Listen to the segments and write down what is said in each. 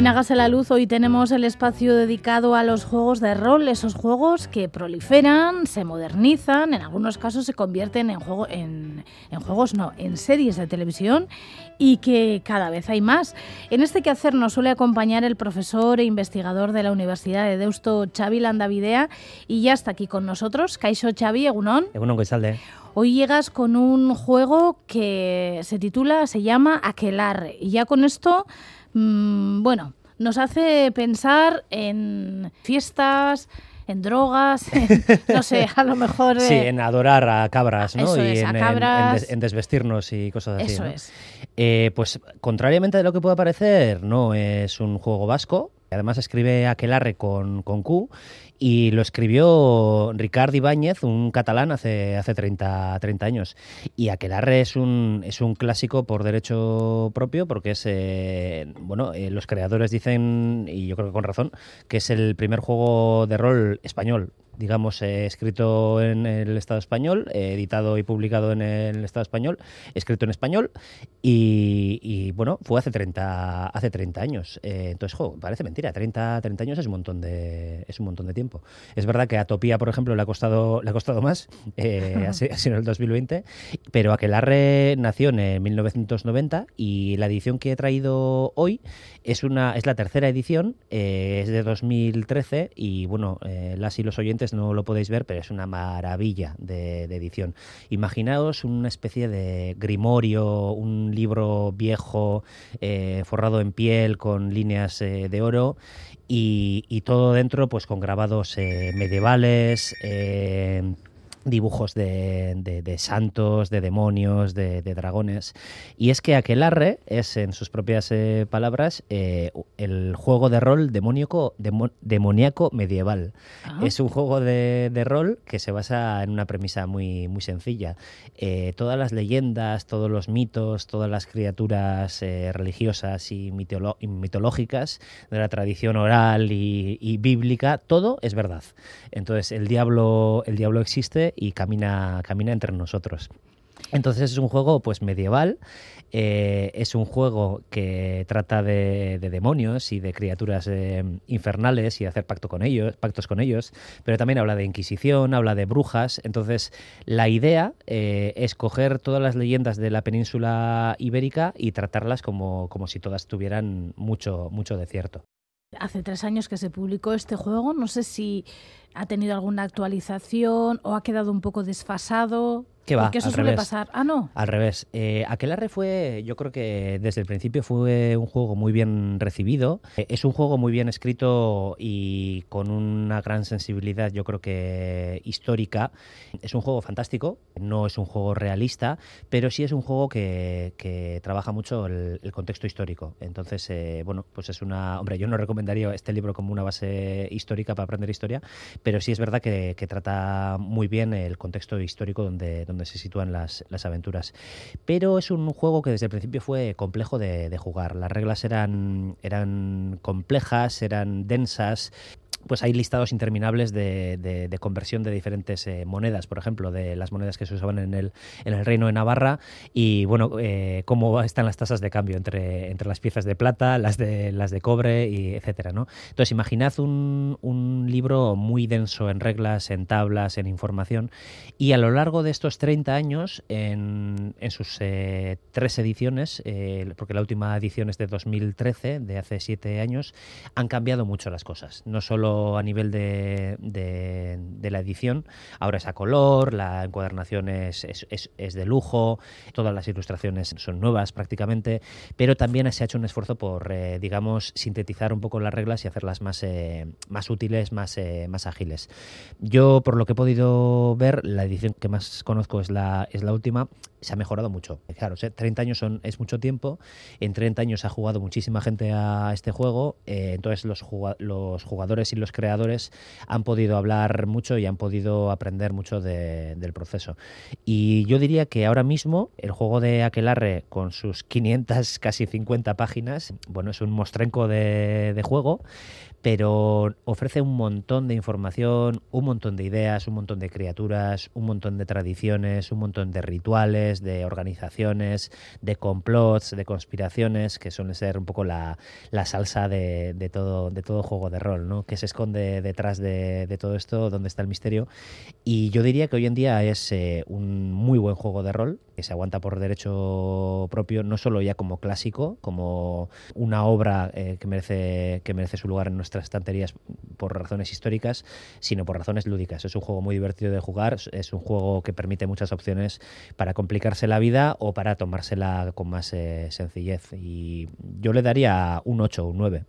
Hágase la luz, hoy tenemos el espacio dedicado a los juegos de rol, esos juegos que proliferan, se modernizan, en algunos casos se convierten en series de televisión y que cada vez hay más. En este quehacer nos suele acompañar el profesor e investigador de la Universidad de Deusto, Xabi Landavidea, y ya está aquí con nosotros. Kaixo, Xabi, egunon. Egunon, goizalde. Hoy llegas con un juego que se llama Aquelarre, y ya con esto, nos hace pensar en fiestas, en drogas, no sé, a lo mejor... Sí, en adorar a cabras, ¿no? Eso y es, a cabras. En desvestirnos y cosas así, Eso ¿no? es. Pues contrariamente de lo que pueda parecer, no es un juego vasco. Además escribe Aquelarre con Q, y lo escribió Ricard Ibáñez, un catalán, hace 30 años. Y Aquelarre es un clásico por derecho propio, porque es, los creadores dicen, y yo creo que con razón, que es el primer juego de rol español, digamos, escrito en el Estado español, editado y publicado en el Estado español, escrito en español, y fue hace 30 años. Entonces, parece mentira, 30 años es un montón de tiempo. Es verdad que a Topía, por ejemplo, le ha costado más, así en el 2020, pero Aquelarre nació en 1990, y la edición que he traído hoy es la tercera edición, es de 2013, y las y los oyentes no lo podéis ver, pero es una maravilla de edición. Imaginaos una especie de grimorio, un libro viejo, forrado en piel, con líneas de oro, y todo dentro pues con grabados medievales, dibujos de santos, de demonios, de dragones. Y es que Aquelarre es, en sus propias palabras, el juego de rol demoníaco medieval. Ah. Es un juego de rol que se basa en una premisa muy, muy sencilla. Todas las leyendas, todos los mitos, todas las criaturas religiosas y mitológicas de la tradición oral y bíblica, todo es verdad. Entonces el diablo existe y camina entre nosotros. Entonces es un juego pues medieval, es un juego que trata de demonios y de criaturas infernales y de hacer pactos con ellos, pero también habla de Inquisición, habla de brujas. Entonces la idea es coger todas las leyendas de la península ibérica y tratarlas como si todas tuvieran mucho de cierto. Hace 3 años que se publicó este juego, no sé si ha tenido alguna actualización o ha quedado un poco desfasado. ¿Qué va? Porque eso suele pasar. Ah, no. Al revés. Aquelarre yo creo que desde el principio fue un juego muy bien recibido. Es un juego muy bien escrito y con una gran sensibilidad, yo creo que histórica. Es un juego fantástico, no es un juego realista, pero sí es un juego que trabaja mucho el contexto histórico. Entonces, pues es Hombre, yo no recomendaría este libro como una base histórica para aprender historia, pero sí es verdad que trata muy bien el contexto histórico donde se sitúan las aventuras. Pero es un juego que desde el principio fue complejo de jugar. Las reglas eran complejas, eran densas. Pues hay listados interminables de conversión de diferentes monedas, por ejemplo, de las monedas que se usaban en el Reino de Navarra, y cómo están las tasas de cambio entre las piezas de plata, las de cobre, y etcétera, ¿no? Entonces imaginad un libro muy denso en reglas, en tablas, en información, y a lo largo de estos 30 años, en sus 3 ediciones, porque la última edición es de 2013, de hace 7 años, han cambiado mucho las cosas. No solo a nivel de la edición, ahora es a color, la encuadernación es de lujo, todas las ilustraciones son nuevas prácticamente, pero también se ha hecho un esfuerzo por, sintetizar un poco las reglas y hacerlas más útiles, más ágiles. Yo, por lo que he podido ver, la edición que más conozco es la última. Se ha mejorado mucho. Claro, 30 años es mucho tiempo. En 30 años ha jugado muchísima gente a este juego. Entonces los jugadores y los creadores han podido hablar mucho y han podido aprender mucho del proceso. Y yo diría que ahora mismo el juego de Aquelarre, con sus 500, casi 50 páginas, es un mostrenco de juego, pero ofrece un montón de información, un montón de ideas, un montón de criaturas, un montón de tradiciones, un montón de rituales, de organizaciones, de complots, de conspiraciones, que suele ser un poco la salsa de todo juego de rol, ¿no? ¿Qué se esconde detrás de todo esto? ¿Dónde está el misterio? Y yo diría que hoy en día es un muy buen juego de rol, que se aguanta por derecho propio, no solo ya como clásico, como una obra que merece su lugar en nuestras estanterías por razones históricas, sino por razones lúdicas. Es un juego muy divertido de jugar, es un juego que permite muchas opciones para complicarse la vida o para tomársela con más sencillez. Y yo le daría un 8 o un 9.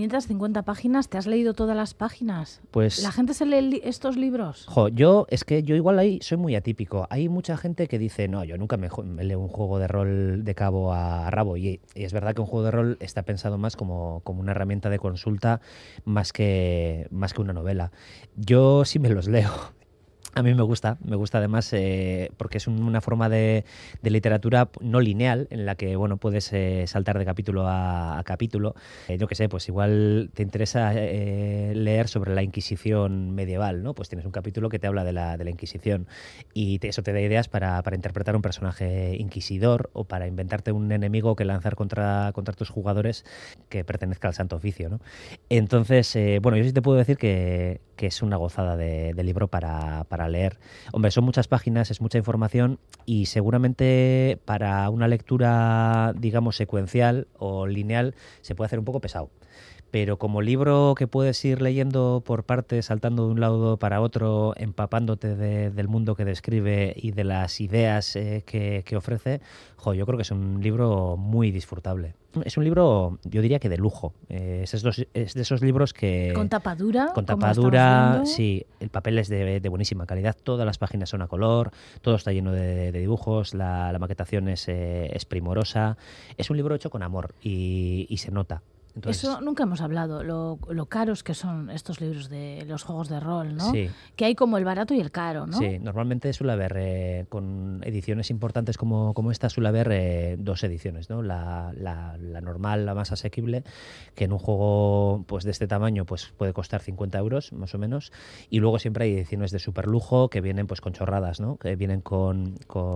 550 páginas, ¿te has leído todas las páginas? Pues ¿La gente se lee estos libros? Yo igual ahí soy muy atípico. Hay mucha gente que dice, no, yo nunca me leo un juego de rol de cabo a rabo. Y es verdad que un juego de rol está pensado más como una herramienta de consulta más que una novela. Yo sí me los leo. A mí me gusta además porque es una forma de literatura no lineal en la que puedes saltar de capítulo a capítulo. Yo qué sé, pues igual te interesa leer sobre la Inquisición medieval, ¿no? Pues tienes un capítulo que te habla de la Inquisición y eso te da ideas para interpretar un personaje inquisidor o para inventarte un enemigo que lanzar contra tus jugadores que pertenezca al Santo Oficio, ¿no? Entonces, yo sí te puedo decir que es una gozada de libro para leer. Hombre, son muchas páginas, es mucha información y seguramente para una lectura, digamos, secuencial o lineal se puede hacer un poco pesado. Pero como libro que puedes ir leyendo por partes, saltando de un lado para otro, empapándote del mundo que describe y de las ideas que ofrece, yo creo que es un libro muy disfrutable. Es un libro, yo diría que de lujo. Es de esos libros que... ¿Con tapadura? Con tapadura, sí. El papel es de buenísima calidad. Todas las páginas son a color, todo está lleno de dibujos, la maquetación es primorosa. Es un libro hecho con amor y se nota. Entonces, eso nunca hemos hablado, lo caros que son estos libros de los juegos de rol, ¿no? Sí. Que hay como el barato y el caro, ¿no? Sí, normalmente suele haber, con ediciones importantes como esta, suele haber dos ediciones, ¿no? La normal, la más asequible, que en un juego pues de este tamaño pues puede costar 50 euros, más o menos, y luego siempre hay ediciones de super lujo que vienen pues con chorradas, ¿no? Que vienen con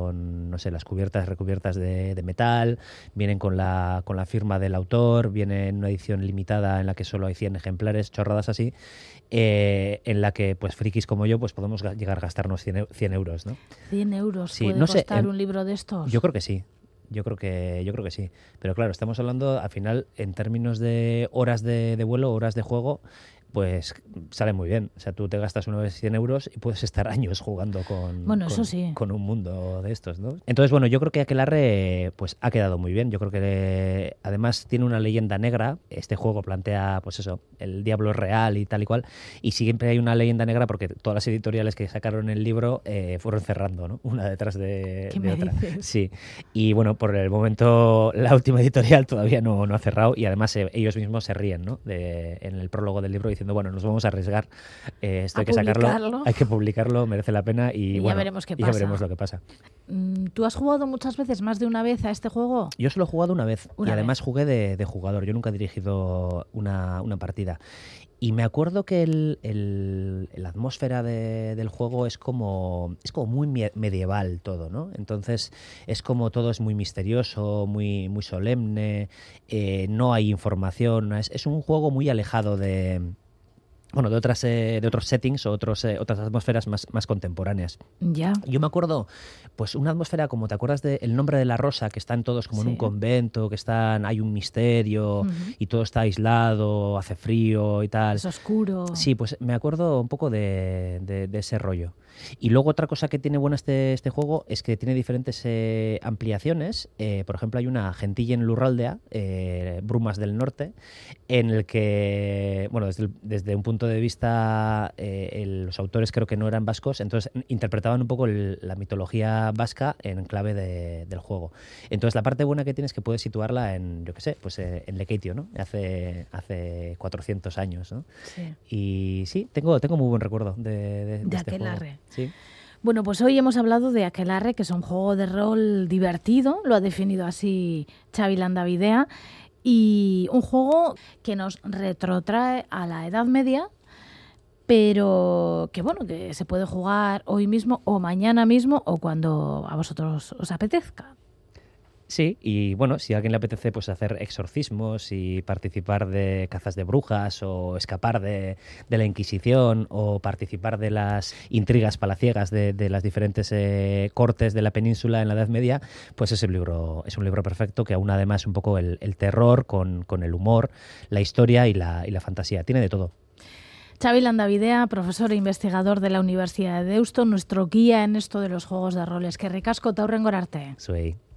no sé, las recubiertas de metal, vienen con la firma del autor, vienen una edición limitada en la que solo hay 100 ejemplares, chorradas así, en la que pues frikis como yo pues podemos llegar a gastarnos 100 euros, ¿no? 100 euros sí, puede no costar sé, un libro de estos. Yo creo que sí. Yo creo que sí. Pero claro, estamos hablando al final en términos de horas de vuelo, horas de juego, pues sale muy bien. O sea, tú te gastas una vez 100 euros y puedes estar años jugando eso sí, con un mundo de estos, ¿no? Entonces, yo creo que Aquelarre pues ha quedado muy bien. Yo creo que además tiene una leyenda negra. Este juego plantea, pues eso, el diablo es real y tal y cual. Y siempre hay una leyenda negra porque todas las editoriales que sacaron el libro fueron cerrando, ¿no? Una detrás de otra. Dices? Sí. Y por el momento la última editorial todavía no ha cerrado y además ellos mismos se ríen, ¿no? En el prólogo del libro diciendo, nos vamos a arriesgar, esto hay que sacarlo, hay que publicarlo, merece la pena y ya veremos qué pasa. Ya veremos lo que pasa. ¿Tú has jugado muchas veces, más de una vez, a este juego? Yo solo he jugado una vez y además jugué de jugador, yo nunca he dirigido una partida. Y me acuerdo que la atmósfera del juego es como muy medieval todo, ¿no? Entonces es como todo es muy misterioso, muy, muy solemne, no hay información, es un juego muy alejado de otros settings o otras atmósferas más contemporáneas. Ya. Yo me acuerdo, pues una atmósfera como, ¿te acuerdas de El nombre de la rosa? Que están todos como en un convento, hay un misterio y todo está aislado, hace frío y tal. Es oscuro. Sí, pues me acuerdo un poco de ese rollo. Y luego otra cosa que tiene buena este juego es que tiene diferentes ampliaciones. Por ejemplo, hay una Gentilla en Lurraldea, Brumas del Norte, en el que, desde un punto de vista, los autores creo que no eran vascos, entonces interpretaban un poco la mitología vasca en clave del juego. Entonces la parte buena que tienes es que puedes situarla en, yo qué sé, pues en Lekeitio, ¿no? Hace 400 años, ¿no? Sí. Y sí, tengo muy buen recuerdo de este Aquelarre. juego. Sí. Bueno, pues hoy hemos hablado de Aquelarre, que es un juego de rol divertido, lo ha definido así Xavi Landavidea, y un juego que nos retrotrae a la Edad Media, pero que bueno, que se puede jugar hoy mismo o mañana mismo o cuando a vosotros os apetezca. Sí, y bueno, si a alguien le apetece pues hacer exorcismos y participar de cazas de brujas o escapar de la Inquisición o participar de las intrigas palaciegas de las diferentes cortes de la península en la Edad Media, pues es un libro perfecto que aúna además un poco el terror con el humor, la historia y la fantasía. Tiene de todo. Xavi Landavidea, profesor e investigador de la Universidad de Deusto, nuestro guía en esto de los juegos de roles. Que ricasco, ta hurrengora arte. Zuei.